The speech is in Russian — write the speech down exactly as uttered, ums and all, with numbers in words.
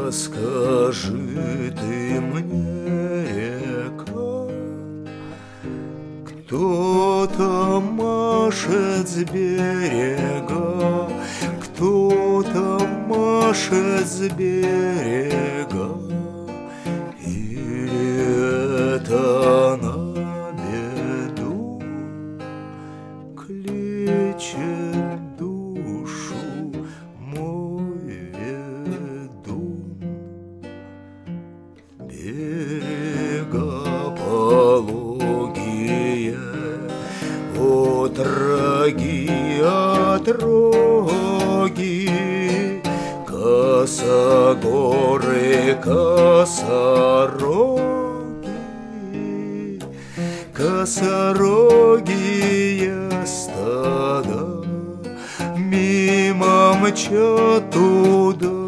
Расскажи ты мне, река, кто-то машет с берега, кто-то машет с берега, или это на беду кличет душу мой ведун. Берега пологие, отроги, отроги, косогоры, косороги, косорогие стада мимо мчат туда.